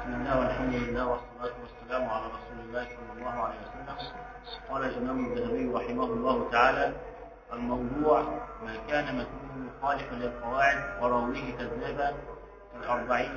بسم الله والحمد لله والصلاة والسلام على رسول الله صلى الله عليه وسلم. قال الإمام الذهبي رحمه الله تعالى: الموضوع ما كان متنه مخالفا للقواعد وراويه كذابا كالأربعين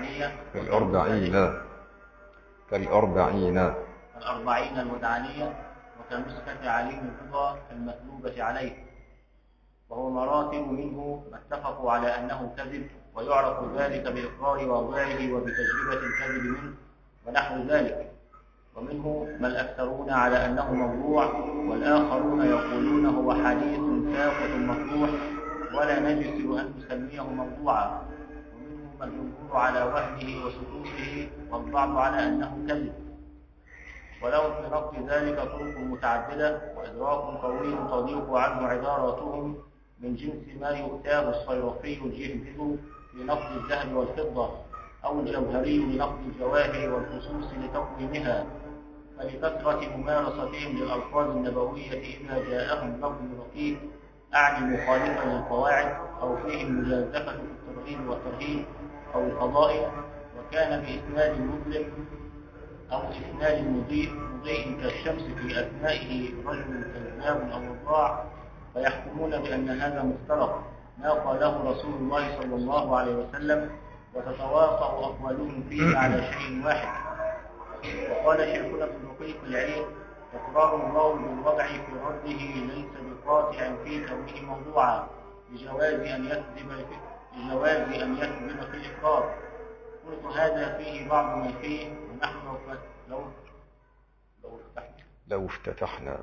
الودعانية وكنسخة علي الرضا المثلوبة عليه، وهو مراتب منه ما اتفقوا على أنه كذب، ويعرف ذلك بإقرار واضعه وبتجربة الكذب منه ونحو ذلك. ومنه ما الأكثرون على أنه موضوع، والآخرون يقولون هو حديث ساقط مفتوح ولا نجسر أن نسميه موضوعا. ومنه ما الجمهور على وهمه وسقوطه، والبعض على أنه كذب. ولهم في نقد ذلك طرق متعددة وإدراك قوي تضيق عنه عباراتهم، من جنس ما يؤتاه الصيرفي الجهبذ في نقد الذهب والفضة، أو الجوهري لنقد الجواهر والخصوص لتقويمها. فلكثرة ممارستهم للألفاظ النبوية إذا جاءهم لفظ رقيق أعني مخالفا للقواعد أو فيه المجازفة في الترغيب والترهيب أو الفضائل، وكان بإسناد مظلم أو إسناد مضيء كالشمس في أثنائه رجل كذاب أو وضاع، فيحكمون بأن هذا مفترق ما قاله رسول الله صلى الله عليه وسلم، وتتواطأ أقوالهم فيه على شيء واحد. وقال شيخنا ابن دقيق العيد: إقرار الله بالوضع في رده ليس بقاطع في كونه موضوعا، لجواز أن يكذب في الإقرار. قلت هذا فيه بعض ما فيه، ونحن لو افتتحنا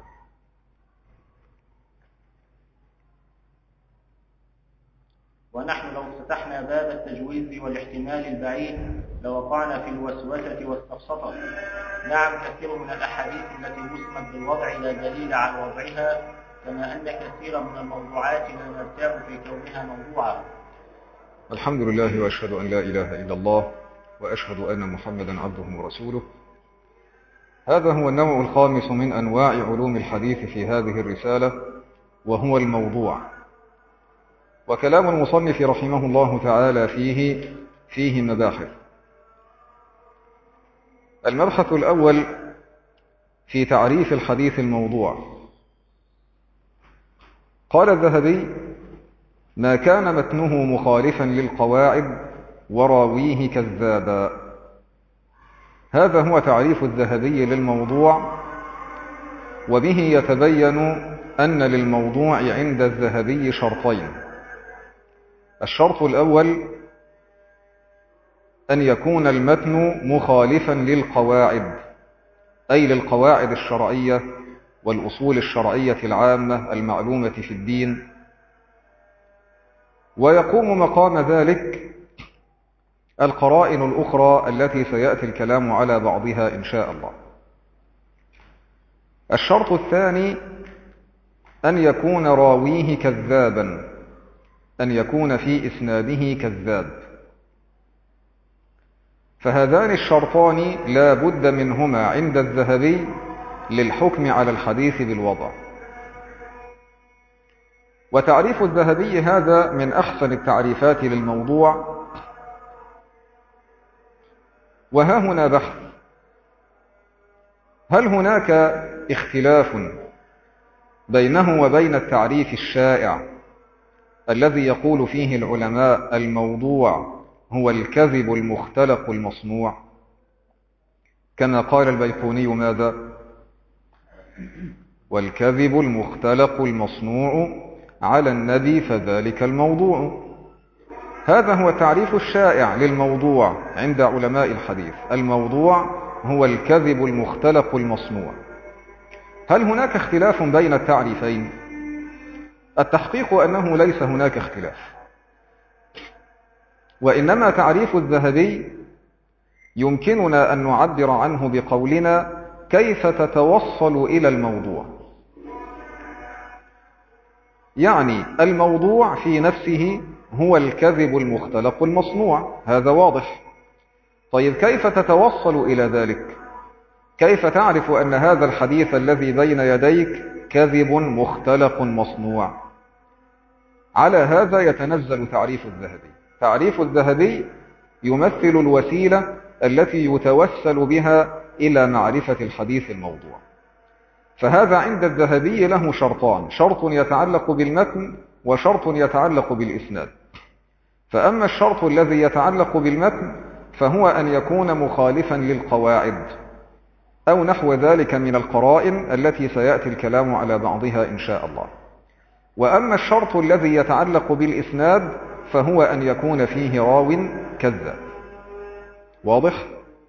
ونحن لو فتحنا باب التجويز والاحتمال البعيد لوقعنا في الوسوسة والسفسطة. نعم، كثير من الأحاديث التي وسمت بالوضع لا دليل على وضعها، كما أن كثيرا من الموضوعات لا نرتاب في كونها موضوعا. الحمد لله، وأشهد أن لا إله إلا الله، وأشهد أن محمدا عبده ورسوله. هذا هو النوع الخامس من أنواع علوم الحديث في هذه الرسالة، وهو الموضوع. وكلام المصنف رحمه الله تعالى فيه مباحث. المبحث الأول في تعريف الحديث الموضوع. قال الذهبي: ما كان متنه مخالفا للقواعد وراويه كذابا. هذا هو تعريف الذهبي للموضوع، وبه يتبين أن للموضوع عند الذهبي شرطين. الشرط الأول أن يكون المتن مخالفا للقواعد، أي للقواعد الشرعية والأصول الشرعية العامة المعلومة في الدين، ويقوم مقام ذلك القرائن الأخرى التي سيأتي الكلام على بعضها إن شاء الله. الشرط الثاني أن يكون راويه كذابا، أن يكون في إسناده كذاب. فهذان الشرطان لا بد منهما عند الذهبي للحكم على الحديث بالوضع. وتعريف الذهبي هذا من أحسن التعريفات للموضوع. وها هنا بحث: هل هناك اختلاف بينه وبين التعريف الشائع الذي يقول فيه العلماء الموضوع هو الكذب المختلق المصنوع، كما قال البيقوني ماذا؟ والكذب المختلق المصنوع على النبي فذلك الموضوع. هذا هو التعريف الشائع للموضوع عند علماء الحديث. الموضوع هو الكذب المختلق المصنوع. هل هناك اختلاف بين التعريفين؟ التحقيق أنه ليس هناك اختلاف، وإنما تعريف الذهبي يمكننا أن نعبر عنه بقولنا: كيف تتوصل إلى الموضوع؟ يعني الموضوع في نفسه هو الكذب المختلق المصنوع، هذا واضح. طيب، كيف تتوصل إلى ذلك؟ كيف تعرف أن هذا الحديث الذي بين يديك كذب مختلق مصنوع؟ على هذا يتنزل تعريف الذهبي. تعريف الذهبي يمثل الوسيلة التي يتوسل بها إلى معرفة الحديث الموضوع. فهذا عند الذهبي له شرطان: شرط يتعلق بالمتن وشرط يتعلق بالإسناد. فأما الشرط الذي يتعلق بالمتن فهو أن يكون مخالفا للقواعد أو نحو ذلك من القرائن التي سيأتي الكلام على بعضها إن شاء الله. وأما الشرط الذي يتعلق بالإسناد فهو أن يكون فيه راو كذاب. واضح؟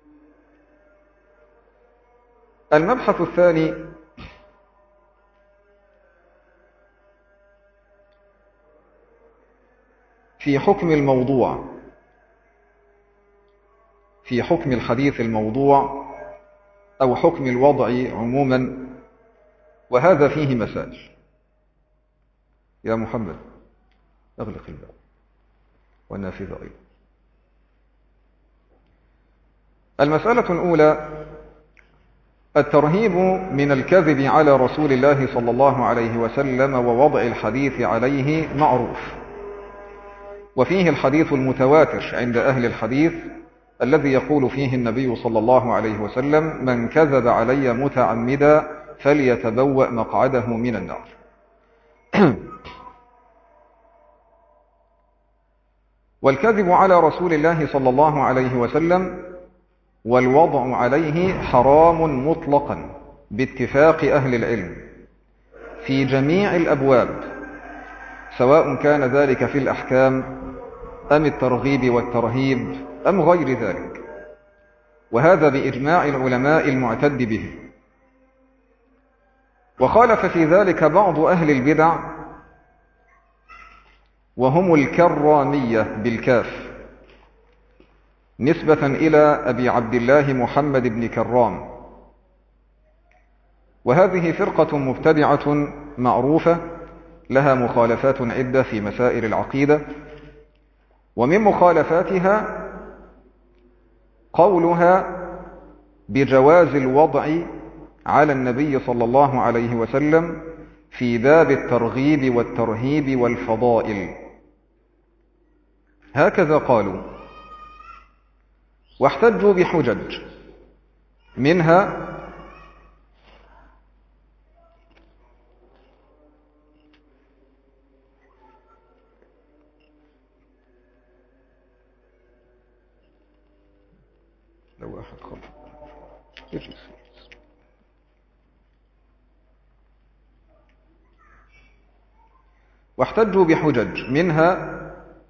المبحث الثاني في حكم الموضوع، في حكم الحديث الموضوع أو حكم الوضع عموما، وهذا فيه مسائل. يا محمد أغلق الباب والنافذة أيضا. المسألة الأولى: الترهيب من الكذب على رسول الله صلى الله عليه وسلم ووضع الحديث عليه معروف، وفيه الحديث المتواتر عند أهل الحديث الذي يقول فيه النبي صلى الله عليه وسلم: من كذب علي متعمدا فليتبوأ مقعده من النار. والكذب على رسول الله صلى الله عليه وسلم والوضع عليه حرام مطلقا باتفاق أهل العلم في جميع الأبواب، سواء كان ذلك في الأحكام أم الترغيب والترهيب أم غير ذلك، وهذا بإجماع العلماء المعتد به. وخالف في ذلك بعض أهل البدع وهم الكرامية بالكاف نسبة إلى أبي عبد الله محمد بن كرام، وهذه فرقة مبتدعة معروفة لها مخالفات عدة في مسائل العقيدة، ومن مخالفاتها قولها بجواز الوضع على النبي صلى الله عليه وسلم في باب الترغيب والترهيب والفضائل، هكذا قالوا، واحتجوا بحجج منها لو أحد خلق اجلس. واحتجوا بحجج منها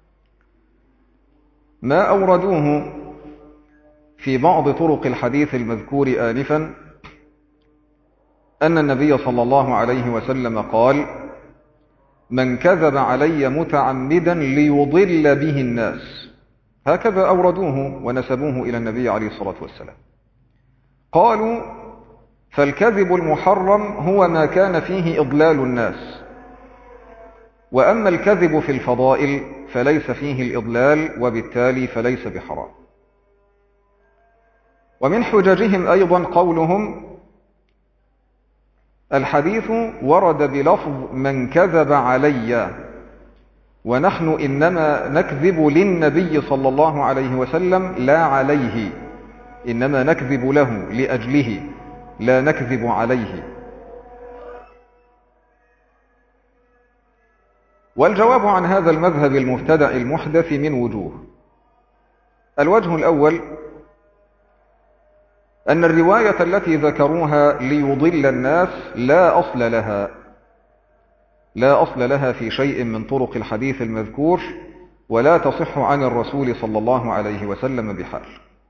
ما أوردوه في بعض طرق الحديث المذكور آنفا أن النبي صلى الله عليه وسلم قال: من كذب علي متعمدا ليضل به الناس. هكذا أوردوه ونسبوه إلى النبي عليه الصلاة والسلام. قالوا: فالكذب المحرم هو ما كان فيه إضلال الناس، وأما الكذب في الفضائل فليس فيه الإضلال، وبالتالي فليس بحرام. ومن حججهم أيضا قولهم: الحديث ورد بلفظ من كذب علي، ونحن إنما نكذب للنبي صلى الله عليه وسلم لا عليه، إنما نكذب له لأجله لا نكذب عليه. والجواب عن هذا المذهب المبتدع المحدث من وجوه: الوجه الأول أن الرواية التي ذكروها ليضل الناس لا أصل لها في شيء من طرق الحديث المذكور، ولا تصح عن الرسول صلى الله عليه وسلم بحال.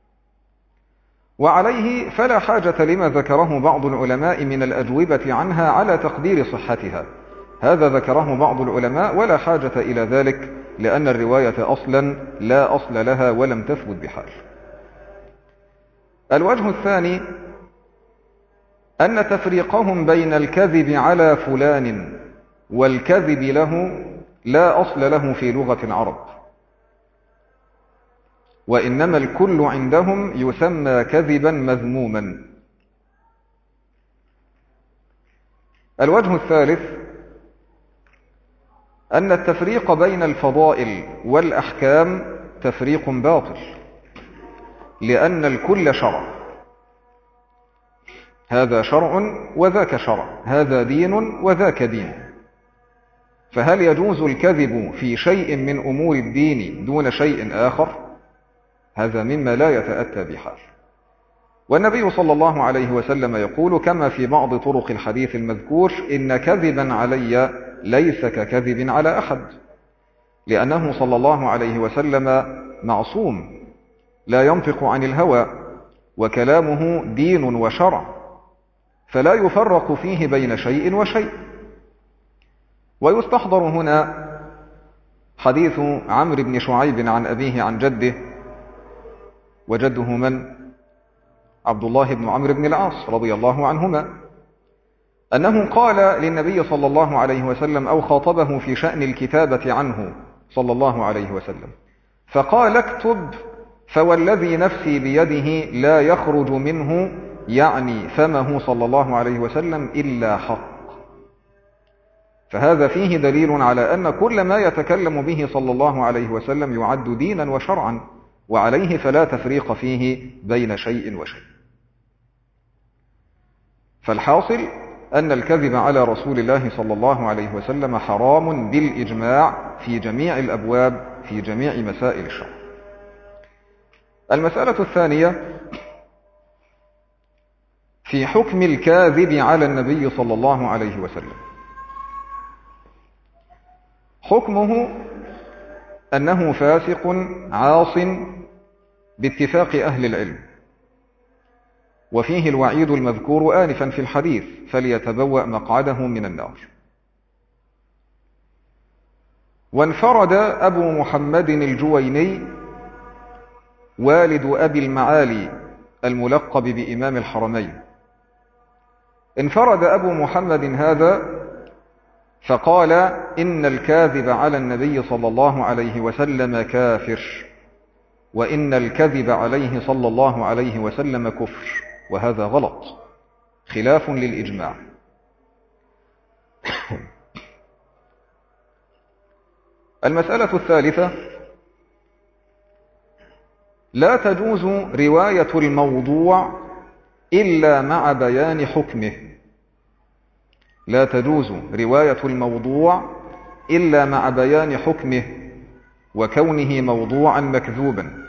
وعليه فلا حاجة لما ذكره بعض العلماء من الأجوبة عنها على تقدير صحتها. هذا ذكره بعض العلماء ولا حاجة إلى ذلك، لأن الرواية أصلا لا أصل لها ولم تثبت بحال. الوجه الثاني أن تفريقهم بين الكذب على فلان والكذب له لا أصل له في لغة العرب، وإنما الكل عندهم يسمى كذبا مذموما. الوجه الثالث أن التفريق بين الفضائل والأحكام تفريق باطل، لأن الكل شرع، هذا شرع وذاك شرع، هذا دين وذاك دين. فهل يجوز الكذب في شيء من أمور الدين دون شيء آخر؟ هذا مما لا يتأتى بحال. والنبي صلى الله عليه وسلم يقول كما في بعض طرق الحديث المذكور: إن كذبا علي ليس ككذب على أحد، لأنه صلى الله عليه وسلم معصوم لا ينطق عن الهوى، وكلامه دين وشرع، فلا يفرق فيه بين شيء وشيء. ويستحضر هنا حديث عمرو بن شعيب عن أبيه عن جده، وجده من؟ عبد الله بن عمرو بن العاص رضي الله عنهما، أنه قال للنبي صلى الله عليه وسلم أو خاطبه في شأن الكتابة عنه صلى الله عليه وسلم، فقال: اكتب فوالذي نفسي بيده لا يخرج منه، يعني فمه صلى الله عليه وسلم، إلا حق. فهذا فيه دليل على أن كل ما يتكلم به صلى الله عليه وسلم يعد دينا وشرعا، وعليه فلا تفريق فيه بين شيء وشيء. فالحاصل أن الكذب على رسول الله صلى الله عليه وسلم حرام بالإجماع في جميع الأبواب في جميع مسائل الشرع. المسألة الثانية في حكم الكاذب على النبي صلى الله عليه وسلم. حكمه أنه فاسق عاص باتفاق أهل العلم، وفيه الوعيد المذكور آنفا في الحديث: فليتبوأ مقعده من النار. وانفرد أبو محمد الجويني والد أبي المعالي الملقب بإمام الحرمين، انفرد أبو محمد هذا فقال: إن الكاذب على النبي صلى الله عليه وسلم كافر، وإن الكذب عليه صلى الله عليه وسلم كفر. وهذا غلط، خلاف للإجماع. المسألة الثالثة: لا تجوز رواية الموضوع إلا مع بيان حكمه. لا تجوز رواية الموضوع إلا مع بيان حكمه وكونه موضوعا مكذوبا.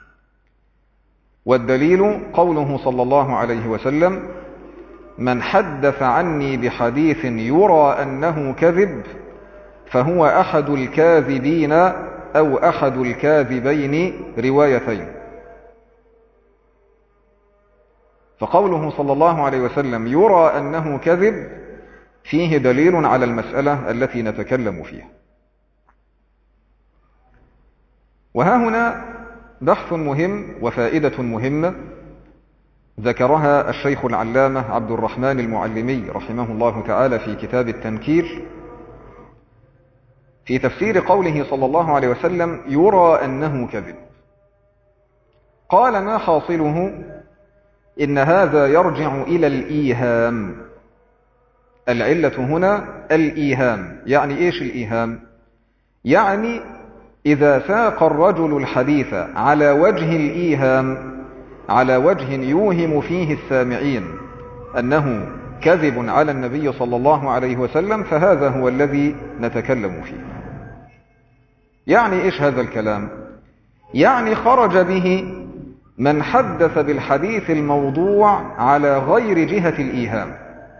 والدليل قوله صلى الله عليه وسلم: من حدث عني بحديث يرى أنه كذب فهو أحد الكاذبين أو أحد الكاذبين روايتين. فقوله صلى الله عليه وسلم يرى أنه كذب فيه دليل على المسألة التي نتكلم فيها. وها هنا بحث مهم وفائدة مهمة ذكرها الشيخ العلامة عبد الرحمن المعلمي رحمه الله تعالى في كتاب التنكير في تفسير قوله صلى الله عليه وسلم يرى أنه كذب. قال: ما حاصله؟ إن هذا يرجع إلى الإيهام. العلة هنا الإيهام. يعني إيش الإيهام؟ يعني إذا ساق الرجل الحديث على وجه الإيهام، على وجه يوهم فيه السامعين أنه كذب على النبي صلى الله عليه وسلم، فهذا هو الذي نتكلم فيه. يعني إيش هذا الكلام؟ يعني خرج به من حدث بالحديث الموضوع على غير جهة الإيهام.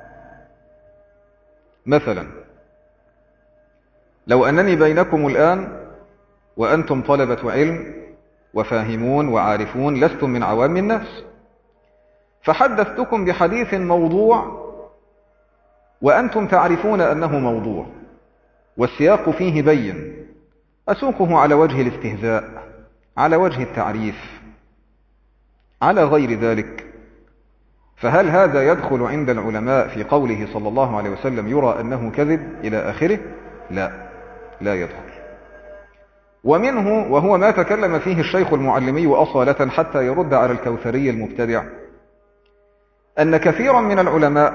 مثلا لو أنني بينكم الآن وأنتم طلبة علم وفاهمون وعارفون، لستم من عوام الناس، فحدثتكم بحديث موضوع وأنتم تعرفون أنه موضوع والسياق فيه بين، أسوقه على وجه الاستهزاء، على وجه التعريف، على غير ذلك، فهل هذا يدخل عند العلماء في قوله صلى الله عليه وسلم يرى أنه كذب إلى آخره؟ لا، لا يدخل. ومنه وهو ما تكلم فيه الشيخ المعلمي أصالة حتى يرد على الكوثري المبتدع، أن كثيرا من العلماء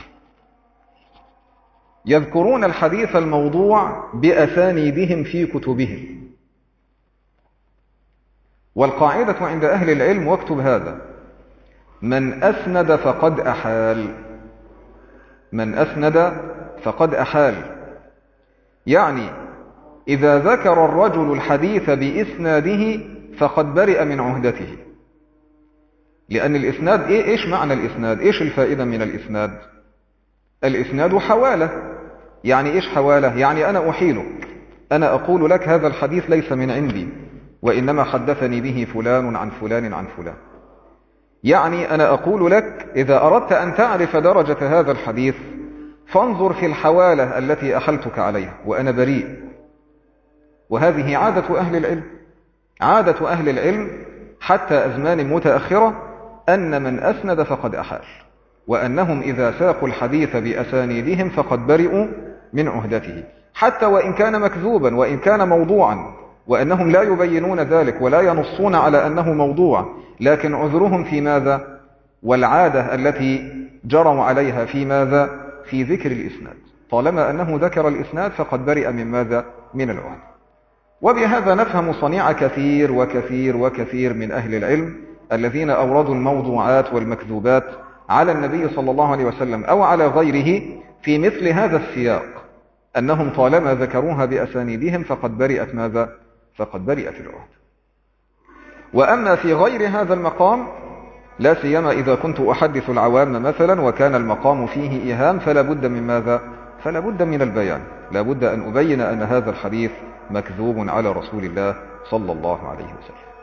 يذكرون الحديث الموضوع بأسانيدهم في كتبهم، والقاعدة عند أهل العلم، واكتب هذا: من أسند فقد أحال. من أسند فقد أحال، يعني إذا ذكر الرجل الحديث بإسناده فقد برئ من عهدته. لأن الإسناد إيش معنى الإسناد؟ إيش الفائدة من الإسناد؟ الإسناد حوالة. يعني إيش حوالة؟ يعني أنا أحيلك، أنا أقول لك هذا الحديث ليس من عندي، وإنما حدثني به فلان عن فلان عن فلان. يعني أنا أقول لك إذا أردت أن تعرف درجة هذا الحديث فانظر في الحوالة التي أحلتك عليها وأنا بريء. وهذه عادة أهل العلم، عادة أهل العلم حتى أزمان متأخرة أن من أسند فقد أحال، وأنهم إذا ساقوا الحديث بأسانيدهم فقد برئوا من عهدته، حتى وإن كان مكذوبا وإن كان موضوعا، وأنهم لا يبينون ذلك ولا ينصون على أنه موضوع، لكن عذرهم في ماذا؟ والعادة التي جروا عليها في ماذا؟ في ذكر الإسناد. طالما أنه ذكر الإسناد فقد برئ من ماذا؟ من العهد. وبهذا نفهم صنيع كثير وكثير وكثير من أهل العلم الذين أوردوا الموضوعات والمكذوبات على النبي صلى الله عليه وسلم أو على غيره في مثل هذا السياق، أنهم طالما ذكروها بأسانيدهم فقد برئت ماذا؟ فقد برئت العهد. وأما في غير هذا المقام، لا سيما إذا كنت أحدث العوام مثلا وكان المقام فيه إيهام، فلا بد من ماذا؟ فلا بد من البيان، لا بد أن أبين أن هذا الحديث مكذوب على رسول الله صلى الله عليه وسلم.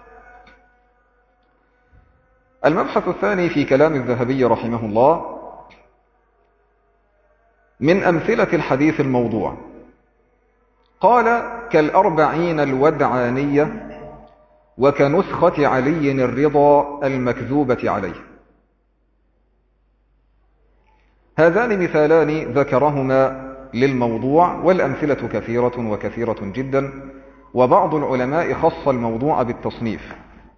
المبحث الثاني في كلام الذهبي رحمه الله: من أمثلة الحديث الموضوع. قال: كالأربعين الودعانية، وكنسخة علي الرضا المكذوبة عليه. هذان مثالان ذكرهما للموضوع، والأمثلة كثيرة وكثيرة جدا، وبعض العلماء خص الموضوع بالتصنيف.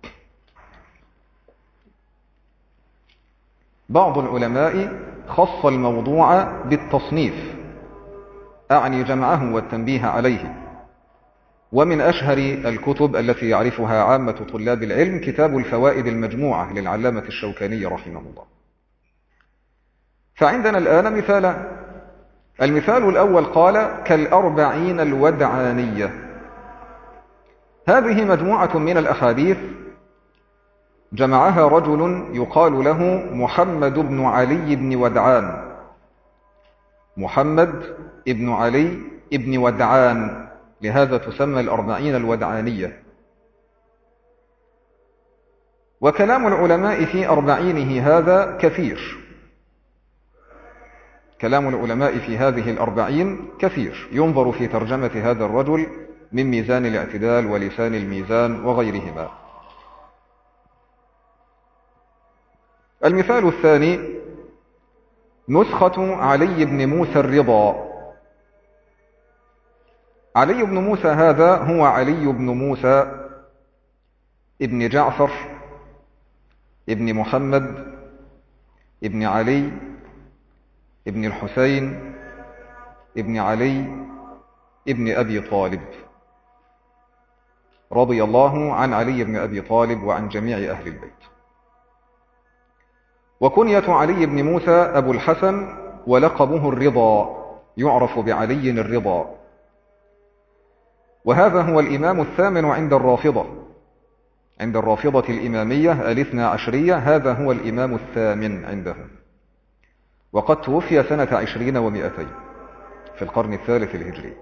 بعض العلماء خص الموضوع بالتصنيف، أعني جمعه والتنبيه عليه. ومن أشهر الكتب التي يعرفها عامة طلاب العلم كتاب الفوائد المجموعة للعلامة الشوكاني رحمه الله. فعندنا الآن مثالان. المثال الأول قال: كالأربعين الودعانية. هذه مجموعة من الأحاديث جمعها رجل يقال له محمد بن علي بن ودعان. محمد بن علي بن ودعان، لهذا تسمى الأربعين الودعانية. وكلام العلماء في أربعينه هذا كثير، كلام العلماء في هذه الأربعين كثير، ينظر في ترجمة هذا الرجل من ميزان الاعتدال ولسان الميزان وغيرهما. المثال الثاني: نسخة علي بن موسى الرضا. علي بن موسى هذا هو علي بن موسى ابن جعفر ابن محمد ابن علي ابن الحسين ابن علي ابن أبي طالب، رضي الله عن علي بن أبي طالب وعن جميع أهل البيت. وكنية علي بن موسى أبو الحسن، ولقبه الرضا، يعرف بعلي الرضا. وهذا هو الإمام الثامن عند الرافضة، عند الرافضة الإمامية الاثنى عشرية، هذا هو الإمام الثامن عندهم، وقد توفي سنة 20 و200 في القرن الثالث الهجري.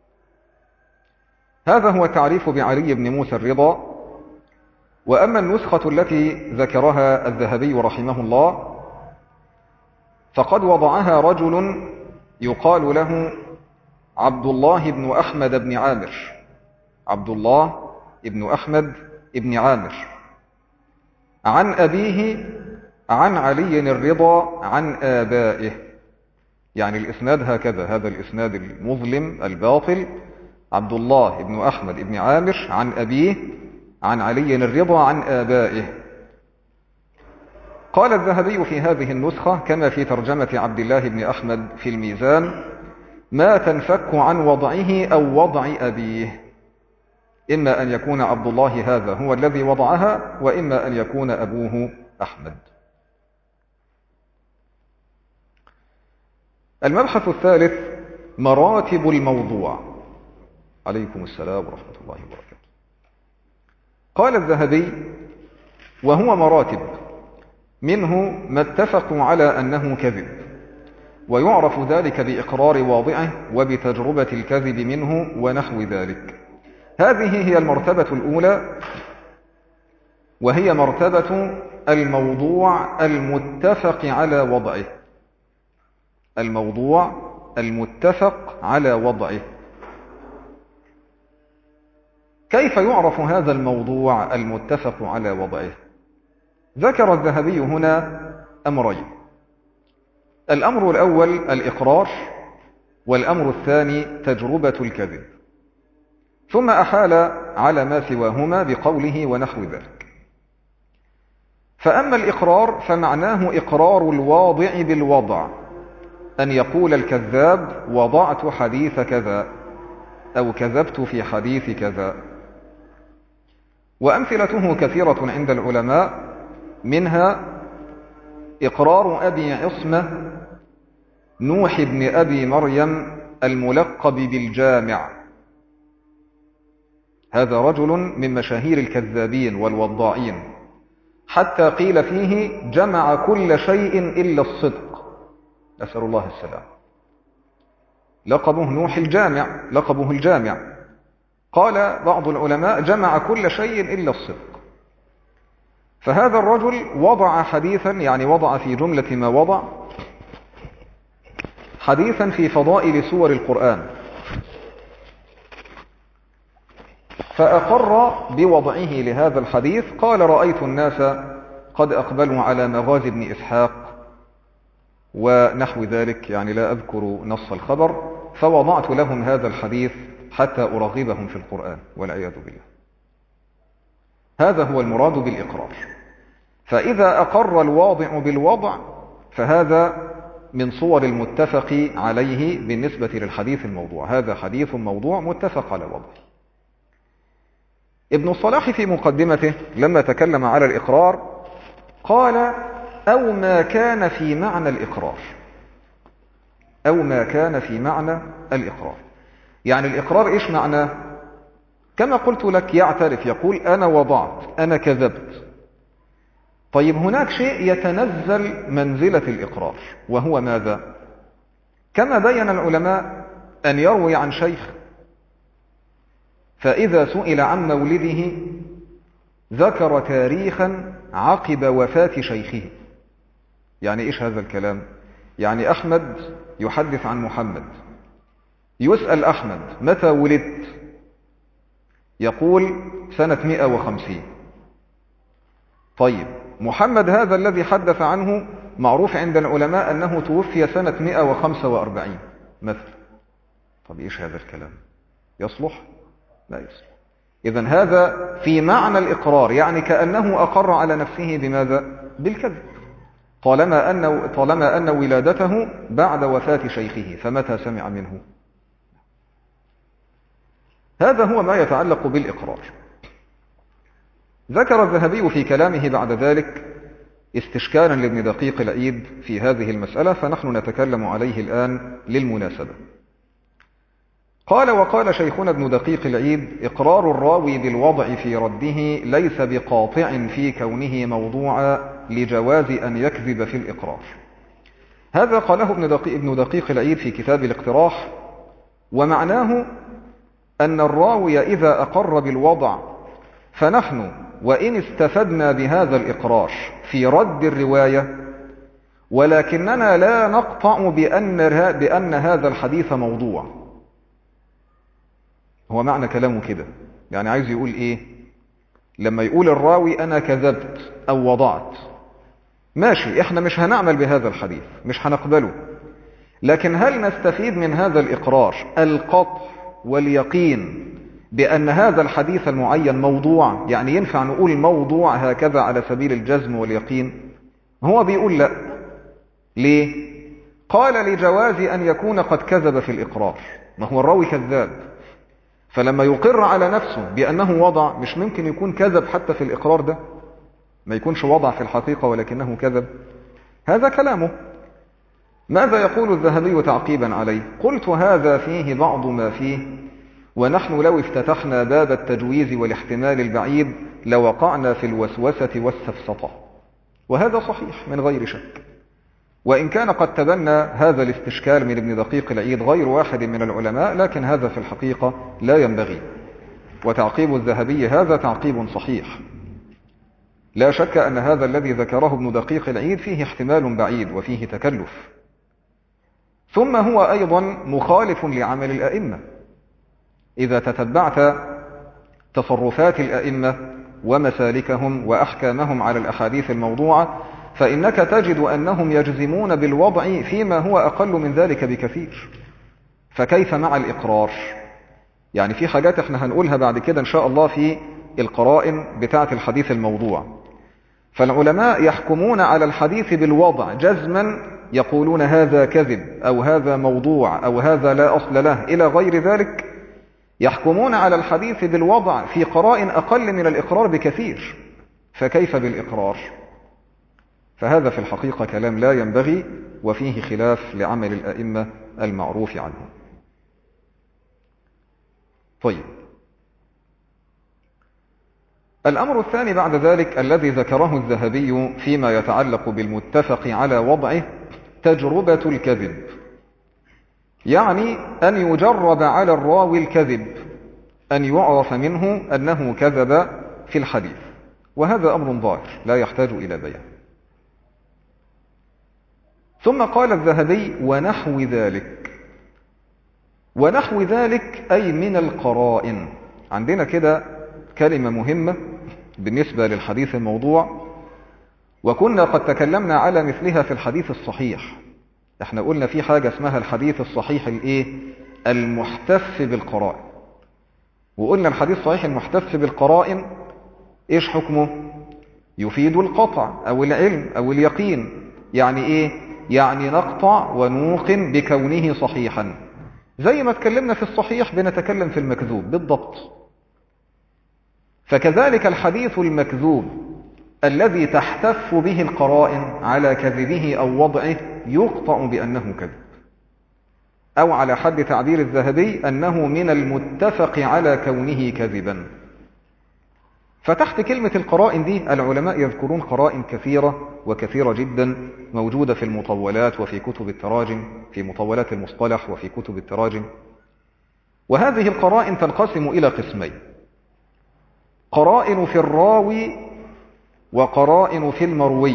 هذا هو التعريف بعلي بن موسى الرضا. وأما النسخة التي ذكرها الذهبي رحمه الله فقد وضعها رجل يقال له عبد الله بن أحمد بن عامر. عبد الله بن أحمد بن عامر، عن أبيه عن علي الرضا عن آبائه. يعني الإسناد هكذا، هذا الإسناد المظلم الباطل: عبد الله بن أحمد بن عامر عن أبيه عن علي الرضا عن آبائه. قال الذهبي في هذه النسخة كما في ترجمة عبد الله بن أحمد في الميزان: ما تنفك عن وضعه أو وضع أبيه. إما أن يكون عبد الله هذا هو الذي وضعها، وإما أن يكون أبوه أحمد. المبحث الثالث مراتب الموضوع. عليكم السلام ورحمة الله وبركاته. قال الذهبي: وهو مراتب، منه ما اتفقوا على أنه كذب، ويعرف ذلك بإقرار واضعه وبتجربة الكذب منه ونحو ذلك. هذه هي المرتبة الأولى، وهي مرتبة الموضوع المتفق على وضعه. الموضوع المتفق على وضعه. كيف يعرف هذا الموضوع المتفق على وضعه؟ ذكر الذهبي هنا أمرين: الأمر الأول الإقرار، والأمر الثاني تجربة الكذب، ثم أحال على ما سواهما بقوله ونحو ذلك. فأما الإقرار فمعناه إقرار الواضع بالوضع، أن يقول الكذاب وضعت حديث كذا، أو كذبت في حديث كذا. وأمثلته كثيرة عند العلماء، منها إقرار أبي عصمة نوح بن أبي مريم الملقب بالجامع. هذا رجل من مشاهير الكذابين والوضاعين، حتى قيل فيه جمع كل شيء إلا الصدق، أسأل الله السلام. لقبه نوح الجامع، لقبه الجامع. قال بعض العلماء جمع كل شيء إلا الصدق. فهذا الرجل وضع حديثا، يعني وضع في جملة ما وضع حديثا في فضائل سور القرآن، فأقر بوضعه لهذا الحديث. قال: رأيت الناس قد أقبلوا على مغازي بن إسحاق ونحو ذلك، يعني لا أذكر نص الخبر، فوضعت لهم هذا الحديث حتى أرغبهم في القرآن، والعياذ بالله. هذا هو المراد بالإقرار. فإذا أقر الواضع بالوضع فهذا من صور المتفق عليه بالنسبة للحديث الموضوع. هذا حديث موضوع متفق على وضعه. ابن الصلاح في مقدمته لما تكلم على الإقرار قال: أو ما كان في معنى الإقرار. أو ما كان في معنى الإقرار، يعني الإقرار إيش معناه؟ كما قلت لك، يعترف، يقول أنا وضعت، أنا كذبت. طيب هناك شيء يتنزل منزلة الإقرار، وهو ماذا؟ كما بين العلماء أن يروي عن شيخ، فإذا سئل عن مولده ذكر تاريخا عقب وفاة شيخه. يعني إيش هذا الكلام؟ يعني أحمد يحدث عن محمد، يسأل أحمد متى ولدت؟ يقول سنة 150. طيب محمد هذا الذي حدث عنه معروف عند العلماء أنه توفي سنة 145 مثلا. طب إيش هذا الكلام؟ يصلح؟ لا يصلح. إذن هذا في معنى الإقرار، يعني كأنه أقر على نفسه بماذا؟ بالكذب، طالما أن ولادته بعد وفاة شيخه، فمتى سمع منه؟ هذا هو ما يتعلق بالإقرار. ذكر الذهبي في كلامه بعد ذلك استشكالا لابن دقيق العيد في هذه المسألة، فنحن نتكلم عليه الآن للمناسبة. قال: وقال شيخنا ابن دقيق العيد: إقرار الراوي بالوضع في رده ليس بقاطع في كونه موضوعا لجواز أن يكذب في الإقرار. هذا قاله ابن دقيق العيد في كتاب الاقتراح، ومعناه أن الراوي إذا أقر بالوضع فنحن وإن استفدنا بهذا الإقرار في رد الرواية، ولكننا لا نقطع بأن هذا الحديث موضوع. هو معنى كلامه كده، يعني عايز يقول إيه؟ لما يقول الراوي أنا كذبت أو وضعت، ماشي، إحنا مش هنعمل بهذا الحديث، مش هنقبله، لكن هل نستفيد من هذا الإقرار القطع واليقين بأن هذا الحديث المعين موضوع؟ يعني ينفع نقول موضوع هكذا على سبيل الجزم واليقين؟ هو بيقول لا. ليه؟ قال: لجواز أن يكون قد كذب في الإقرار. ما هو الراوي كذاب، فلما يقر على نفسه بأنه وضع، مش ممكن يكون كذب حتى في الإقرار ده، ما يكونش وضع في الحقيقة ولكنه كذب. هذا كلامه. ماذا يقول الذهبي تعقيبا عليه؟ قلت هذا فيه بعض ما فيه، ونحن لو افتتحنا باب التجويز والاحتمال البعيد لوقعنا في الوسوسة والسفسطة. وهذا صحيح من غير شك، وإن كان قد تبنى هذا الاستشكال من ابن دقيق العيد غير واحد من العلماء، لكن هذا في الحقيقة لا ينبغي. وتعقيب الذهبي هذا تعقيب صحيح، لا شك أن هذا الذي ذكره ابن دقيق العيد فيه احتمال بعيد وفيه تكلف. ثم هو أيضا مخالف لعمل الأئمة. إذا تتبعت تصرفات الأئمة ومسالكهم وأحكامهم على الأحاديث الموضوعة فإنك تجد أنهم يجزمون بالوضع فيما هو أقل من ذلك بكثير. فكيف مع الإقرار؟ يعني في حاجات احنا هنقولها بعد كده إن شاء الله في القرائن بتاعة الحديث الموضوع. فالعلماء يحكمون على الحديث بالوضع جزما، يقولون هذا كذب أو هذا موضوع أو هذا لا أصل له إلى غير ذلك. يحكمون على الحديث بالوضع في قرائن أقل من الإقرار بكثير، فكيف بالإقرار؟ فهذا في الحقيقة كلام لا ينبغي، وفيه خلاف لعمل الأئمة المعروف عنهم. طيب، الأمر الثاني بعد ذلك الذي ذكره الذهبي فيما يتعلق بالمتفق على وضعه تجربة الكذب، يعني أن يجرب على الراوي الكذب، أن يعرف منه أنه كذب في الحديث، وهذا أمر ظاهر لا يحتاج إلى بيان. ثم قال الذهبي ونحو ذلك. ونحو ذلك أي من القرائن. عندنا كده كلمة مهمة بالنسبة للحديث الموضوع، وكنا قد تكلمنا على مثلها في الحديث الصحيح. احنا قلنا في حاجة اسمها الحديث الصحيح المحتف بالقرائن، وقلنا الحديث الصحيح المحتف بالقرائن ايش حكمه؟ يفيد القطع او العلم او اليقين. يعني ايه؟ يعني نقطع ونوقن بكونه صحيحا، زي ما اتكلمنا في الصحيح بنتكلم في المكذوب بالضبط. فكذلك الحديث المكذوب الذي تحتف به القرائن على كذبه أو وضعه يقطع بأنه كذب، أو على حد تعبير الذهبي أنه من المتفق على كونه كذبا. فتحت كلمة القرائن دي العلماء يذكرون قرائن كثيرة وكثيرة جدا موجودة في المطولات وفي كتب التراجم، في مطولات المصطلح وفي كتب التراجم. وهذه القرائن تنقسم إلى قسمين: قرائن في الراوي وقرائن في المروي.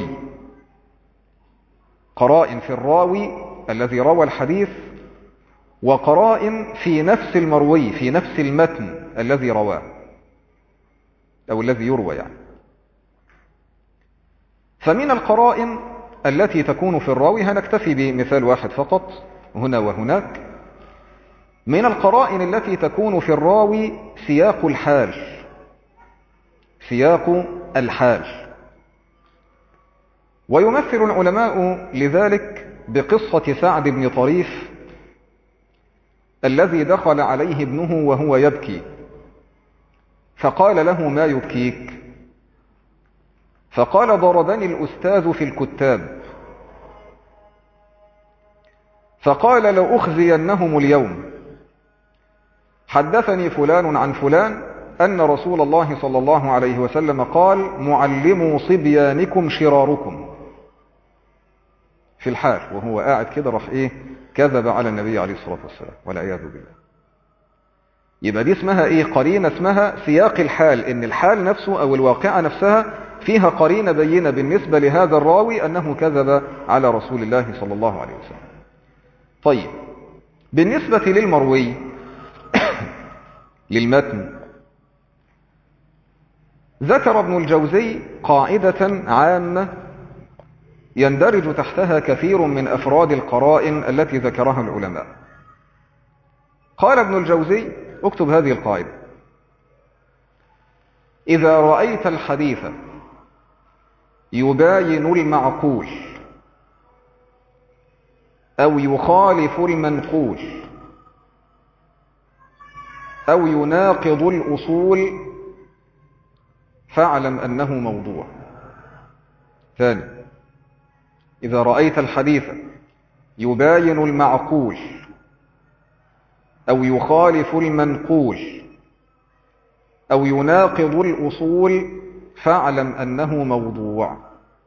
قرائن في الراوي الذي روى الحديث، وقرائن في نفس المروي، في نفس المتن الذي رواه أو الذي يروى يعني. فمن القرائن التي تكون في الراوي هنكتفي بمثال واحد فقط هنا وهناك. من القرائن التي تكون في الراوي سياق الحال، سياق الحال. ويمثل العلماء لذلك بقصة سعد بن طريف الذي دخل عليه ابنه وهو يبكي، فقال له: ما يبكيك؟ فقال: ضربني الأستاذ في الكتاب. فقال: لأخزينهم اليوم. حدثني فلان عن فلان أن رسول الله صلى الله عليه وسلم قال: معلموا صبيانكم شراركم. في الحال وهو قاعد كده راح كذب على النبي عليه الصلاة والسلام والعياذ بالله. يبقى دي اسمها قرينة اسمها سياق الحال، ان الحال نفسه او الواقعة نفسها فيها قرينة بينة بالنسبة لهذا الراوي انه كذب على رسول الله صلى الله عليه وسلم. طيب، بالنسبة للمروي للمتن، ذكر ابن الجوزي قاعدة عامة يندرج تحتها كثير من أفراد القرائن التي ذكرها العلماء. قال ابن الجوزي: اكتب هذه القاعدة: إذا رأيت الحديث يباين المعقول أو يخالف المنقول أو يناقض الأصول فاعلم أنه موضوع. ثاني، إذا رأيت الحديث يباين المعقول أو يخالف المنقول أو يناقض الأصول فاعلم أنه موضوع.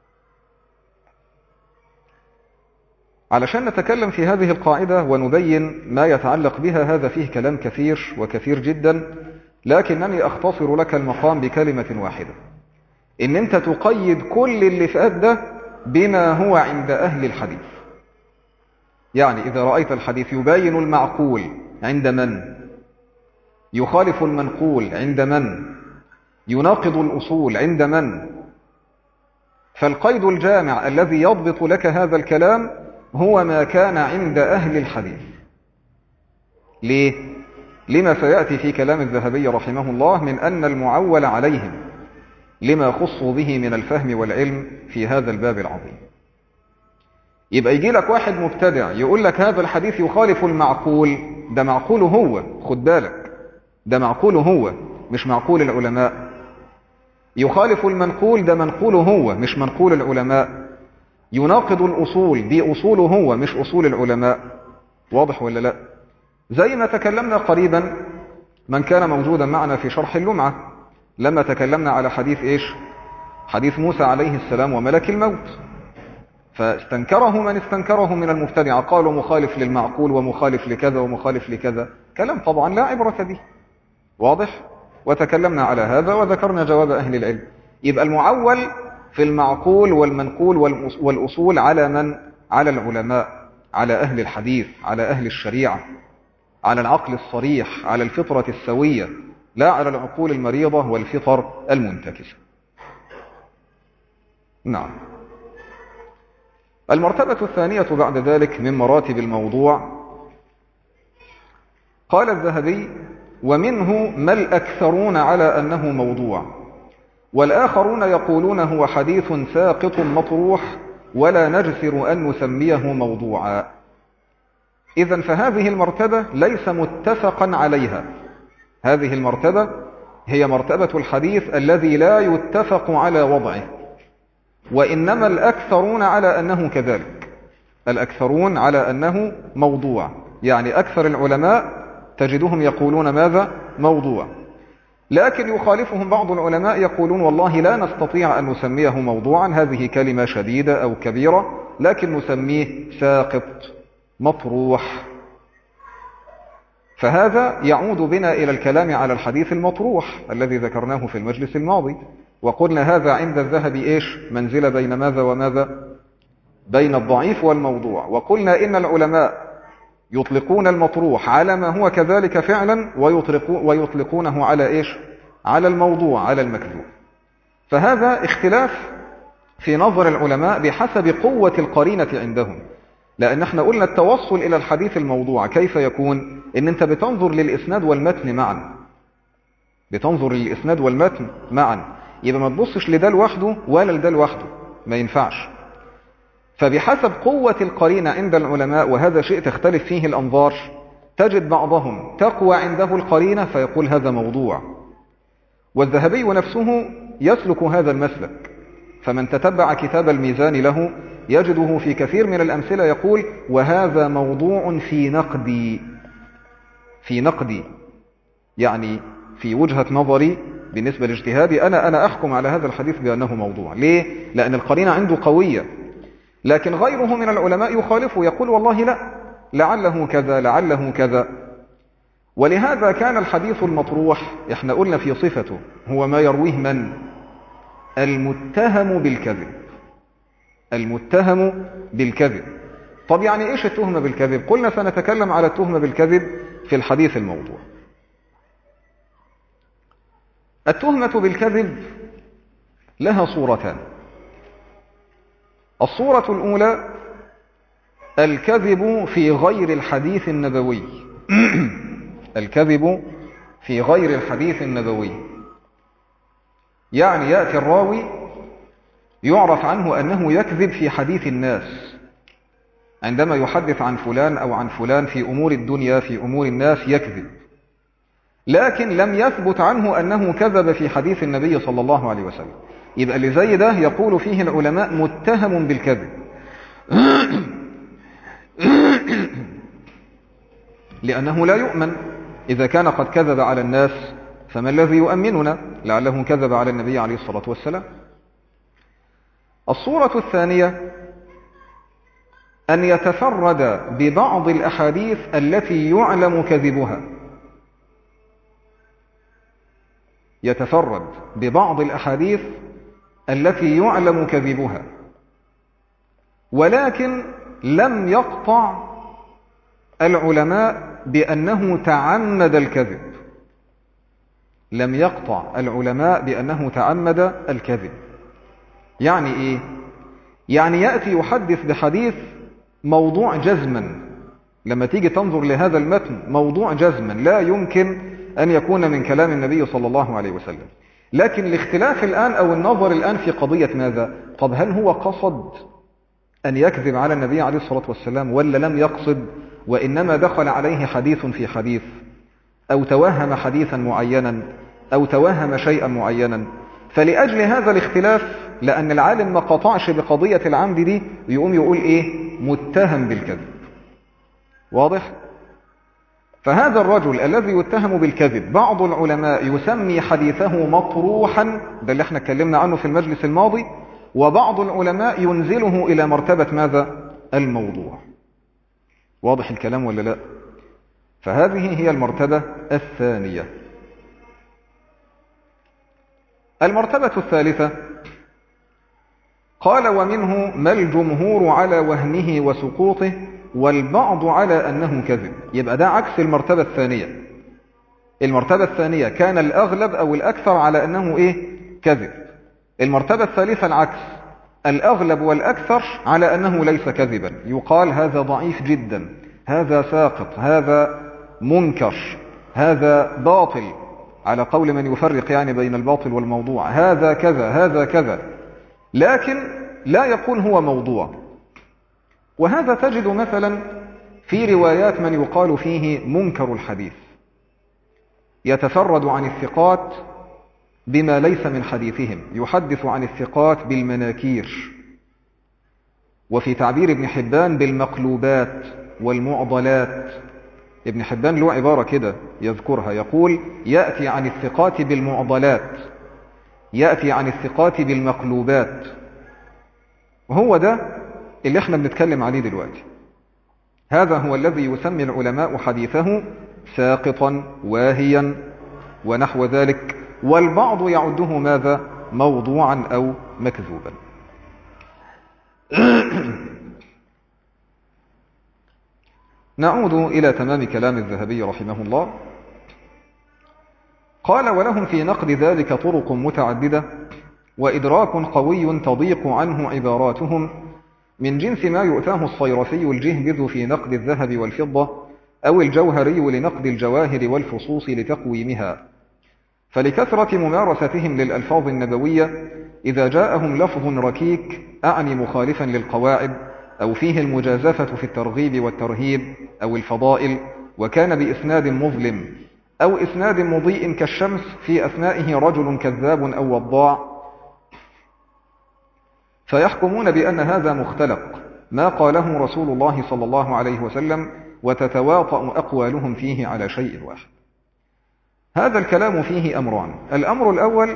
علشان نتكلم في هذه القاعدة ونبين ما يتعلق بها، هذا فيه كلام كثير وكثير جدا، لكنني أختصر لك المقام بكلمة واحدة، إن أنت تقيد كل اللي فات ده بما هو عند أهل الحديث. يعني إذا رأيت الحديث يباين المعقول عند من؟ يخالف المنقول عند من؟ يناقض الأصول عند من؟ فالقيد الجامع الذي يضبط لك هذا الكلام هو ما كان عند أهل الحديث. ليه؟ لما سيأتي في كلام الذهبي رحمه الله من أن المعول عليهم لما خصوا به من الفهم والعلم في هذا الباب العظيم. يبقى يجي لك واحد مبتدع يقول لك هذا الحديث يخالف المعقول، ده معقوله هو، خد بالك، ده معقوله هو مش معقول العلماء. يخالف المنقول، ده منقوله هو مش منقول العلماء. يناقض الأصول، دي أصوله هو مش أصول العلماء. واضح ولا لا؟ زي ما تكلمنا قريبا، من كان موجودا معنا في شرح اللمعة لما تكلمنا على حديث إيش؟ حديث موسى عليه السلام وملك الموت، فاستنكره من استنكره من المبتدعة، قالوا مخالف للمعقول ومخالف لكذا ومخالف لكذا، كلام طبعا لا عبرة به. واضح؟ وتكلمنا على هذا وذكرنا جواب أهل العلم. يبقى المعول في المعقول والمنقول والأصول على من؟ على العلماء، على أهل الحديث، على أهل الشريعة، على العقل الصريح، على الفطرة السوية، لا على العقول المريضة والفطر المنتكسة. نعم. المرتبة الثانية بعد ذلك من مراتب الموضوع، قال الذهبي: ومنه ما الأكثرون على أنه موضوع، والآخرون يقولون هو حديث ساقط مطروح ولا نجسر أن نسميه موضوعا. إذن فهذه المرتبة ليس متفقا عليها. هذه المرتبة هي مرتبة الحديث الذي لا يتفق على وضعه، وإنما الأكثرون على أنه كذلك. الأكثرون على أنه موضوع، يعني أكثر العلماء تجدهم يقولون ماذا؟ موضوع. لكن يخالفهم بعض العلماء يقولون والله لا نستطيع أن نسميه موضوعا، هذه كلمة شديدة أو كبيرة، لكن نسميه ساقط مطروح. فهذا يعود بنا إلى الكلام على الحديث المطروح الذي ذكرناه في المجلس الماضي، وقلنا هذا عند الذهب إيش؟ منزلة بين ماذا وماذا؟ بين الضعيف والموضوع. وقلنا إن العلماء يطلقون المطروح على ما هو كذلك فعلا، ويطلقونه على إيش؟ على الموضوع، على المكذوب. فهذا اختلاف في نظر العلماء بحسب قوة القرينة عندهم. لأن احنا قلنا التوصل إلى الحديث الموضوع كيف يكون؟ إن أنت بتنظر للإسناد والمتن معا، بتنظر للإسناد والمتن معا، يبقى ما تبصش لده لوحده ولا لده لوحده، ما ينفعش. فبحسب قوة القرينة عند العلماء، وهذا شيء تختلف فيه الأنظار، تجد بعضهم تقوى عنده القرينة فيقول هذا موضوع، والذهبي نفسه يسلك هذا المسلك. فمن تتبع كتاب الميزان له يجده في كثير من الأمثلة يقول وهذا موضوع في نقدي، في نقدي، يعني في وجهة نظري بالنسبة لاجتهادي أنا أحكم على هذا الحديث بأنه موضوع. ليه؟ لأن القرينة عنده قوية. لكن غيره من العلماء يخالفه، يقول والله لا، لعله كذا لعله كذا. ولهذا كان الحديث المطروح احنا قلنا في صفته هو ما يرويه من؟ المتهم بالكذب. المتهم بالكذب. طب يعني ايش التهمة بالكذب؟ قلنا سنتكلم على التهمة بالكذب في الحديث الموضوع. التهمة بالكذب لها صورتان. الصورة الأولى الكذب في غير الحديث النبوي. الكذب في غير الحديث النبوي، يعني يأتي الراوي يعرف عنه أنه يكذب في حديث الناس، عندما يحدث عن فلان أو عن فلان في أمور الدنيا في أمور الناس يكذب. لكن لم يثبت عنه أنه كذب في حديث النبي صلى الله عليه وسلم. يبقى اللي زي ده يقول فيه العلماء متهم بالكذب لأنه لا يؤمن. إذا كان قد كذب على الناس فما الذي يؤمننا؟ لعله كذب على النبي عليه الصلاة والسلام. الصورة الثانية أن يتفرد ببعض الأحاديث التي يعلم كذبها، يتفرد ببعض الأحاديث التي يعلم كذبها، ولكن لم يقطع العلماء بأنه تعمد الكذب، لم يقطع العلماء بأنه تعمد الكذب. يعني إيه؟ يعني يأتي يحدث بحديث موضوع جزما، لما تيجي تنظر لهذا المتن موضوع جزما لا يمكن أن يكون من كلام النبي صلى الله عليه وسلم، لكن الاختلاف الآن أو النظر الآن في قضية ماذا؟ طب هل هو قصد أن يكذب على النبي عليه الصلاة والسلام ولا لم يقصد، وإنما دخل عليه حديث في حديث، أو توهم حديثا معينا، أو توهم شيئا معينا؟ فلأجل هذا الاختلاف، لأن العالم ما قطعش بقضية العمد دي، يقوم يقول إيه؟ متهم بالكذب. واضح؟ فهذا الرجل الذي يتهم بالكذب بعض العلماء يسمي حديثه مطروحا، ده اللي احنا اتكلمنا عنه في المجلس الماضي، وبعض العلماء ينزله إلى مرتبة ماذا؟ الموضوع. واضح الكلام ولا لا؟ فهذه هي المرتبة الثانية. المرتبة الثالثة قال: ومنه ما الجمهور على وهمه وسقوطه والبعض على أنه كذب. يبقى ده عكس المرتبة الثانية. المرتبة الثانية كان الأغلب أو الأكثر على أنه إيه؟ كذب. المرتبة الثالثة العكس، الأغلب والأكثر على أنه ليس كذبا، يقال هذا ضعيف جدا، هذا ساقط، هذا منكر، هذا باطل، على قول من يفرق يعني بين الباطل والموضوع، هذا كذا، هذا كذا، لكن لا يقول هو موضوع. وهذا تجد مثلا في روايات من يقال فيه منكر الحديث، يتفرد عن الثقات بما ليس من حديثهم، يحدث عن الثقات بالمناكير، وفي تعبير ابن حبان بالمقلوبات والمعضلات. ابن حبان له عبارة كده يذكرها، يقول: يأتي عن الثقات بالمعضلات، يأتي عن الثقات بالمقلوبات. وهو ده اللي احنا بنتكلم عليه دلوقتي. هذا هو الذي يسمي العلماء حديثه ساقطا واهيا ونحو ذلك، والبعض يعده ماذا؟ موضوعا أو مكذوبا. نعود إلى تمام كلام الذهبي رحمه الله. قال: ولهم في نقد ذلك طرق متعددة وإدراك قوي تضيق عنه عباراتهم، من جنس ما يؤتاه الصيرفي الجهبذ في نقد الذهب والفضة، أو الجوهري لنقد الجواهر والفصوص لتقويمها. فلكثرة ممارستهم للألفاظ النبوية إذا جاءهم لفظ ركيك أعني مخالفا للقواعد، أو فيه المجازفة في الترغيب والترهيب أو الفضائل، وكان بإسناد مظلم أو إسناد مضيء كالشمس في أثنائه رجل كذاب أو وضاع، فيحكمون بأن هذا مختلق ما قاله رسول الله صلى الله عليه وسلم، وتتواطأ أقوالهم فيه على شيء واحد. هذا الكلام فيه أمران. الأمر الأول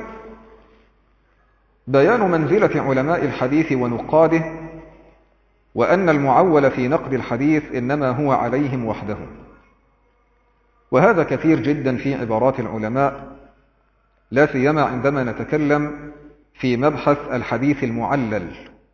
بيان منزلة علماء الحديث ونقاده، وأن المعول في نقد الحديث إنما هو عليهم وحدهم. وهذا كثير جدا في عبارات العلماء، لا سيما عندما نتكلم في مبحث الحديث المعلل.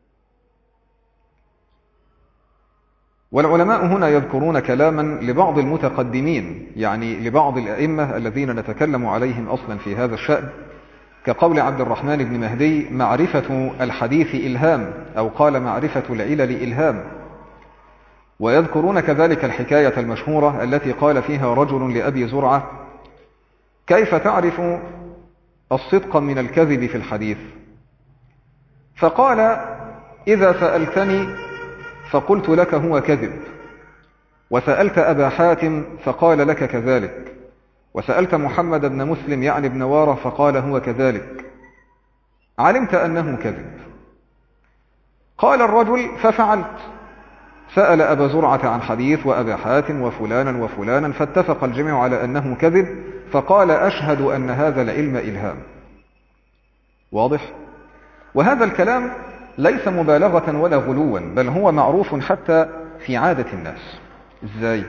والعلماء هنا يذكرون كلاما لبعض المتقدمين، يعني لبعض الأئمة الذين نتكلم عليهم أصلا في هذا الشأن، كقول عبد الرحمن بن مهدي: معرفة الحديث إلهام، أو قال: معرفة العلل إلهام. ويذكرون كذلك الحكاية المشهورة التي قال فيها رجل لأبي زرعة: كيف تعرف الصدق من الكذب في الحديث؟ فقال: إذا سألتني فقلت لك هو كذب، وسألت أبا حاتم فقال لك كذلك، وسألت محمد بن مسلم يعني ابن وارة فقال هو كذلك، علمت أنه كذب. قال الرجل ففعلت، سأل أبا زرعة عن حديث وأبا حاتم وفلانا وفلانا فاتفق الجميع على أنه كذب، فقال أشهد أن هذا العلم إلهام. واضح؟ وهذا الكلام ليس مبالغة ولا غلوا، بل هو معروف حتى في عادة الناس. إزاي؟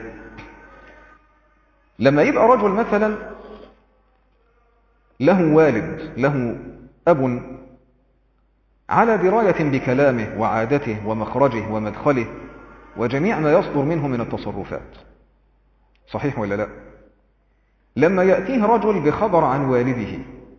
لما يبقى رجل مثلا له والد، له أب على دراية بكلامه وعادته ومخرجه ومدخله وجميع ما يصدر منه من التصرفات، صحيح ولا لا؟ لما يأتيه رجل بخبر عن والده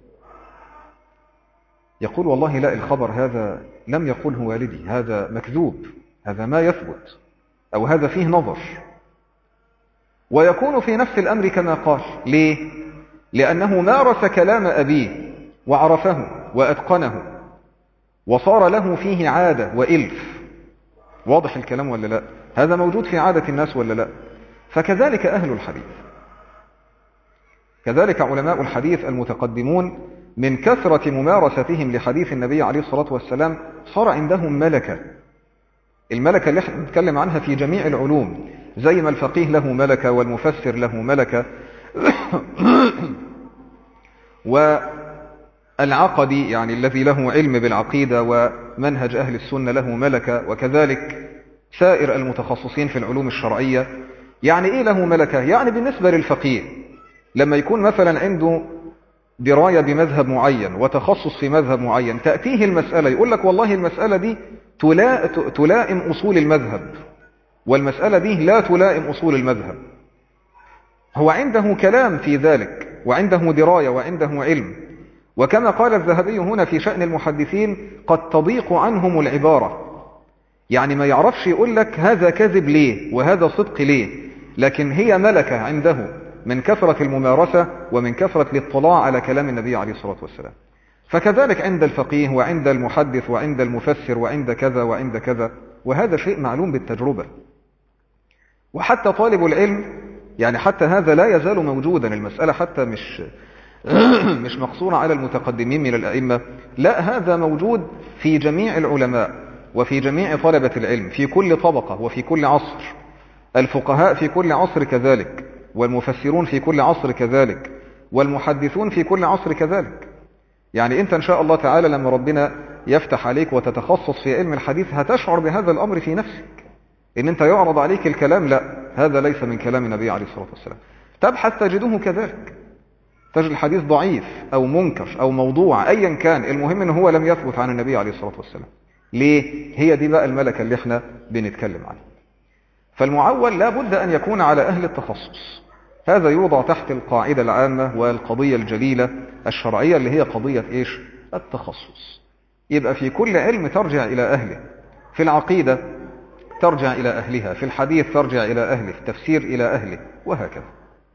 يقول والله لا، الخبر هذا لم يقله والدي، هذا مكذوب، هذا ما يثبت، أو هذا فيه نظر. ويكون في نفس الأمر كما قال. ليه؟ لأنه مارس كلام أبيه وعرفه وأتقنه وصار له فيه عادة وإلف. واضح الكلام ولا لا؟ هذا موجود في عادة الناس ولا لا؟ فكذلك أهل الحديث، كذلك علماء الحديث المتقدمون من كثرة ممارستهم لحديث النبي عليه الصلاة والسلام صار عندهم ملكة. الملكة اللي احنا نتكلم عنها في جميع العلوم، زي ما الفقيه له ملكة والمفسر له ملكة والعقدي يعني الذي له علم بالعقيدة ومنهج أهل السنة له ملكة، وكذلك سائر المتخصصين في العلوم الشرعية. يعني إيه له ملكة؟ يعني بالنسبة للفقيه لما يكون مثلا عنده دراية بمذهب معين وتخصص في مذهب معين، تأتيه المسألة يقول لك والله المسألة دي تلائم أصول المذهب، والمسألة دي لا تلائم أصول المذهب. هو عنده كلام في ذلك وعنده دراية وعنده علم. وكما قال الذهبي هنا في شأن المحدثين قد تضيق عنهم العبارة، يعني ما يعرفش يقول لك هذا كذب ليه وهذا صدق ليه، لكن هي ملكة عنده من كثرة الممارسة ومن كثرة الاطلاع على كلام النبي عليه الصلاة والسلام. فكذلك عند الفقيه وعند المحدث وعند المفسر وعند كذا وعند كذا، وهذا شيء معلوم بالتجربة. وحتى طالب العلم يعني حتى هذا لا يزال موجودا، المسألة حتى مش مقصورة على المتقدمين من الأئمة، لا، هذا موجود في جميع العلماء وفي جميع طلبة العلم في كل طبقة وفي كل عصر. الفقهاء في كل عصر كذلك، والمفسرون في كل عصر كذلك، والمحدثون في كل عصر كذلك. يعني أنت إن شاء الله تعالى لما ربنا يفتح عليك وتتخصص في علم الحديث هتشعر بهذا الأمر في نفسك، إن أنت يعرض عليك الكلام لا، هذا ليس من كلام النبي عليه الصلاة والسلام، تبحث تجده كذلك، تجد الحديث ضعيف أو منكر أو موضوع أيا كان، المهم أنه هو لم يثبت عن النبي عليه الصلاة والسلام. ليه؟ هي دي بقى الملكة اللي احنا بنتكلم عنها. فالمعول لا بد أن يكون على أهل التخصص، هذا يوضع تحت القاعدة العامة والقضية الجليلة الشرعية اللي هي قضية إيش؟ التخصص. يبقى في كل علم ترجع إلى أهله، في العقيدة ترجع إلى أهلها، في الحديث ترجع إلى أهله، في التفسير إلى أهله، وهكذا.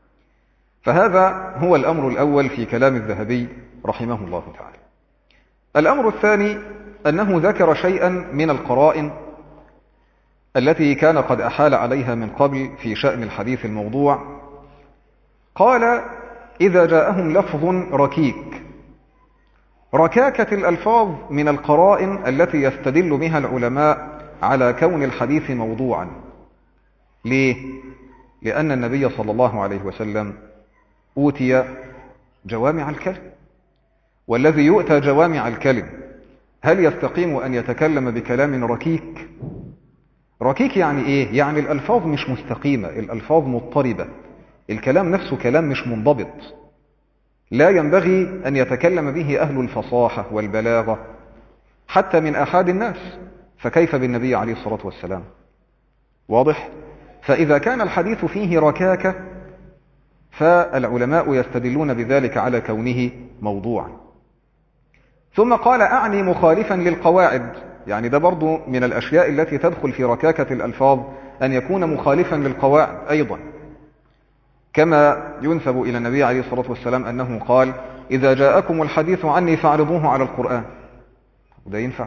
فهذا هو الأمر الأول في كلام الذهبي رحمه الله تعالى. الأمر الثاني أنه ذكر شيئا من القرائن التي كان قد أحال عليها من قبل في شأن الحديث الموضوع. قال إذا جاءهم لفظ ركيك. ركاكة الألفاظ من القرائن التي يستدل بها العلماء على كون الحديث موضوعا. ليه؟ لأن النبي صلى الله عليه وسلم أوتي جوامع الكلم، والذي يؤتى جوامع الكلم هل يستقيم أن يتكلم بكلام ركيك؟ ركيك يعني إيه؟ يعني الألفاظ مش مستقيمة، الألفاظ مضطربة، الكلام نفسه كلام مش منضبط، لا ينبغي أن يتكلم به أهل الفصاحة والبلاغة حتى من أحد الناس، فكيف بالنبي عليه الصلاة والسلام؟ واضح؟ فإذا كان الحديث فيه ركاكة فالعلماء يستدلون بذلك على كونه موضوعا. ثم قال أعني مخالفا للقواعد، يعني ده برضو من الأشياء التي تدخل في ركاكة الألفاظ أن يكون مخالفا للقواعد أيضا، كما ينسب إلى النبي عليه الصلاة والسلام أنه قال إذا جاءكم الحديث عني فاعرضوه على القرآن، وده ينفع.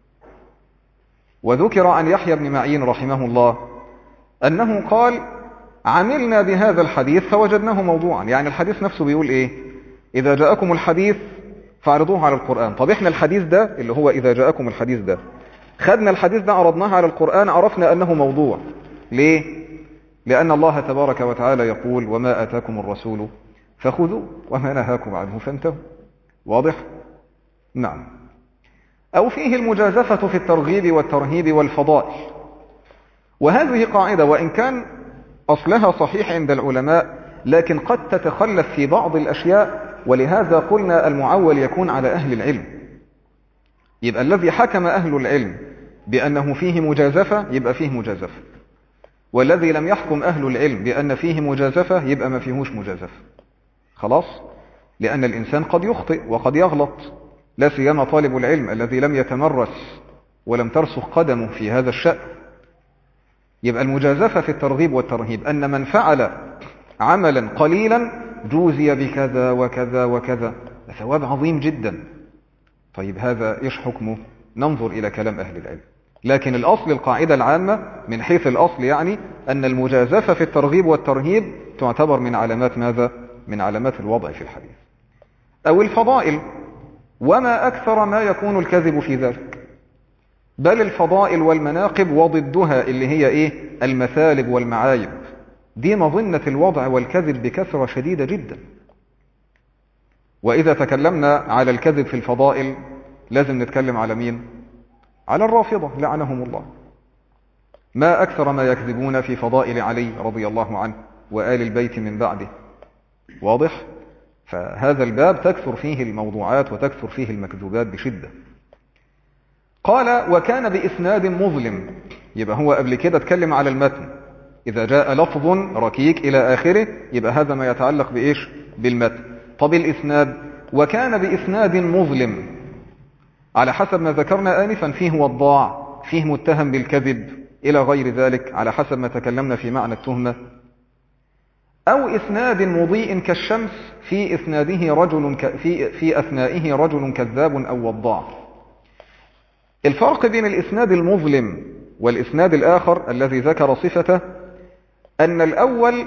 وذكر عن يحيى بن معين رحمه الله أنه قال عملنا بهذا الحديث فوجدناه موضوعا. يعني الحديث نفسه بيقول ايه؟ إذا جاءكم الحديث فاعرضوه على القرآن. طب احنا الحديث ده اللي هو إذا جاءكم الحديث ده، خدنا الحديث ده عرضناه على القرآن، عرفنا أنه موضوع. ليه؟ لأن الله تبارك وتعالى يقول وما آتاكم الرسول فخذوا وما نهاكم عنه فانتهوا. واضح؟ نعم. أو فيه المجازفة في الترغيب والترهيب والفضائل. وهذه قاعدة وإن كان أصلها صحيح عند العلماء، لكن قد تتخلف في بعض الأشياء، ولهذا قلنا المعول يكون على أهل العلم. يبقى الذي حكم أهل العلم بأنه فيه مجازفة يبقى فيه مجازفة، والذي لم يحكم أهل العلم بأن فيه مجازفة يبقى ما فيهوش مجازفة. خلاص؟ لأن الإنسان قد يخطئ وقد يغلط، لا سيما طالب العلم الذي لم يتمرس ولم ترسخ قدمه في هذا الشأن. يبقى المجازفة في الترغيب والترهيب أن من فعل عملا قليلا جوزي بكذا وكذا وكذا، ثواب عظيم جدا. طيب هذا إيش حكمه؟ ننظر إلى كلام أهل العلم. لكن الأصل، القاعدة العامة من حيث الأصل، يعني أن المجازفة في الترغيب والترهيب تعتبر من علامات ماذا؟ من علامات الوضع في الحديث. أو الفضائل، وما أكثر ما يكون الكذب في ذلك. بل الفضائل والمناقب وضدها اللي هي إيه؟ المثالب والمعايب، دي مظنة الوضع والكذب بكثرة شديدة جدا. وإذا تكلمنا على الكذب في الفضائل لازم نتكلم على مين؟ على الرافضة لعنهم الله. ما أكثر ما يكذبون في فضائل علي رضي الله عنه وآل البيت من بعده. واضح؟ فهذا الباب تكثر فيه الموضوعات وتكثر فيه المكذوبات بشدة. قال وكان بإسناد مظلم. يبقى هو قبل كده اتكلم على المتن، إذا جاء لفظ ركيك إلى آخره يبقى هذا ما يتعلق بإيش؟ بالمتن. طب الإسناد، وكان بإسناد مظلم، على حسب ما ذكرنا آنفا، فيه وضاع، فيه متهم بالكذب إلى غير ذلك، على حسب ما تكلمنا في معنى التهمة. أو إسناد مضيء كالشمس في إسناده رجل في أثنائه رجل كذاب أو وضاع. الفرق بين الإسناد المظلم والإسناد الآخر الذي ذكر صفته أن الأول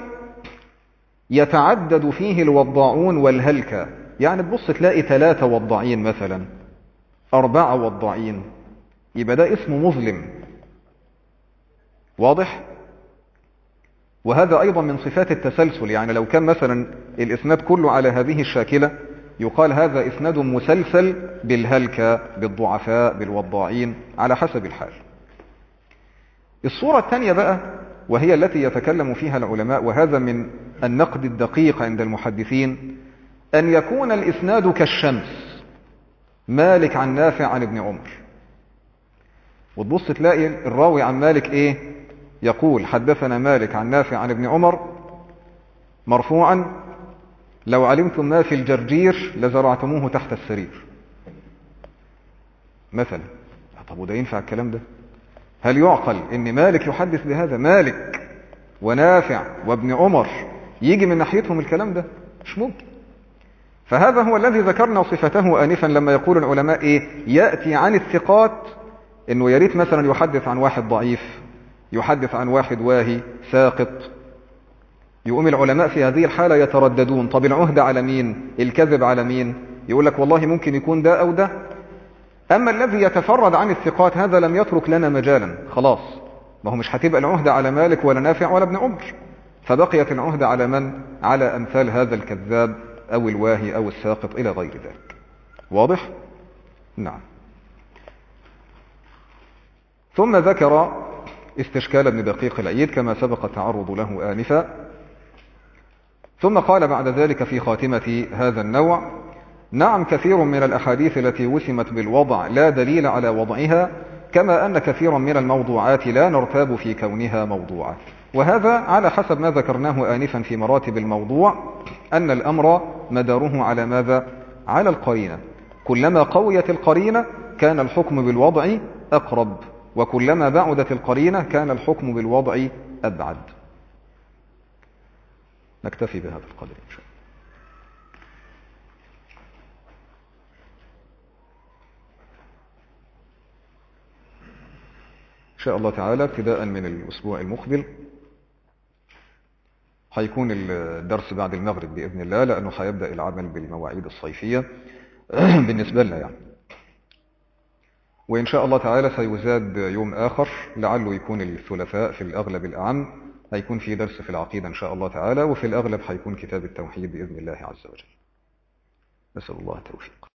يتعدد فيه الوضاعون والهلكة. يعني تبص تلاقي 3 وضاعين مثلا، 4 وضاعين، يبقى ده اسمه مظلم. واضح؟ وهذا أيضا من صفات التسلسل. يعني لو كان مثلا الإسناد كله على هذه الشاكلة يقال هذا إسناد مسلسل بالهلكة، بالضعفاء، بالوضاعين، على حسب الحال. الصورة الثانية بقى وهي التي يتكلم فيها العلماء، وهذا من النقد الدقيق عند المحدثين، أن يكون الإسناد كالشمس، مالك عن نافع عن ابن عمر. وتبص تلاقي الراوي عن مالك إيه؟ يقول حدثنا مالك عن نافع عن ابن عمر مرفوعا لو علمتم ما في الجرجير لزرعتموه تحت السرير مثلا. طب وده ينفع الكلام ده؟ هل يعقل ان مالك يحدث بهذا؟ مالك ونافع وابن عمر يجي من ناحيتهم الكلام ده؟ مش ممكن. فهذا هو الذي ذكرنا صفته آنفا لما يقول العلماء إيه؟ يأتي عن الثقات إنه يريد مثلا يحدث عن واحد ضعيف، يحدث عن واحد واهي ساقط. يقوم العلماء في هذه الحالة يترددون، طب العهدة على مين؟ الكذب على مين؟ يقول لك والله ممكن يكون ده أو ده. أما الذي يتفرد عن الثقات هذا لم يترك لنا مجالا، خلاص، ما هو مش هتبقى العهدة على مالك ولا نافع ولا ابن عمر، فبقيت العهدة على من؟ على أمثال هذا الكذاب أو الواهي أو الساقط إلى غير ذلك. واضح؟ نعم. ثم ذكر استشكال ابن دقيق العيد كما سبق التعرض له آنفا، ثم قال بعد ذلك في خاتمة هذا النوع: نعم، كثير من الأحاديث التي وسمت بالوضع لا دليل على وضعها، كما أن كثيرا من الموضوعات لا نرتاب في كونها موضوعة. وهذا على حسب ما ذكرناه آنفا في مراتب الموضوع، أن الأمر مداره على ماذا؟ على القرينة. كلما قويت القرينة كان الحكم بالوضع أقرب، وكلما بعدت القرينة كان الحكم بالوضع أبعد. نكتفي بهذا القدر إن شاء الله. إن شاء الله تعالى ابتداء من الأسبوع المقبل هيكون الدرس بعد المغرب بإذن الله، لأنه هيبدأ العمل بالمواعيد الصيفية بالنسبة لنا يعني. وإن شاء الله تعالى سيزاد يوم آخر لعله يكون الثلاثاء في الأغلب الأعم، هيكون في درس في العقيدة إن شاء الله تعالى، وفي الأغلب هيكون كتاب التوحيد بإذن الله عز وجل. نسأل الله التوفيق.